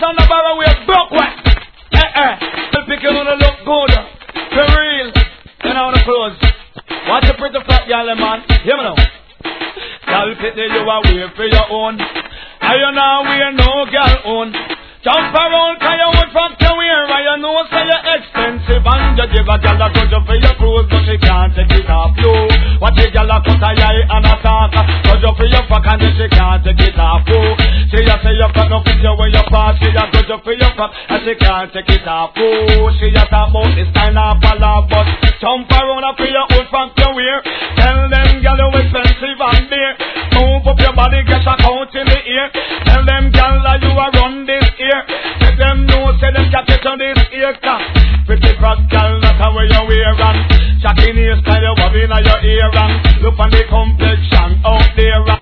on the barrel, we broke way. The picking on the look good. For real. You know the clothes. Watch the pretty fat gal, man. Hear me now. Gal fit you are wear for your own. I you now wear no gal own. Jump around, cause you want from to wear. I know say you're expensive and you give a gal a good for your clothes, but she can't take it off you. Watch a gal a cut a eye and a talk. Good for your fuck and she can't take it off you. She a say you got no picture when you pass. She a good for your fuck and she can't take it off you. She a talk about this kind of ballad, but jump around for your old from to wear. Tell them gal you expensive and dear. Move up your body, get a count in the ear. Tell them gal that you are run this ear. Let them know, say them got it on this ear cap. Pretty fat gal, that's how you wear and Jackie Neal style, you have in your ear and look on the complexion out there.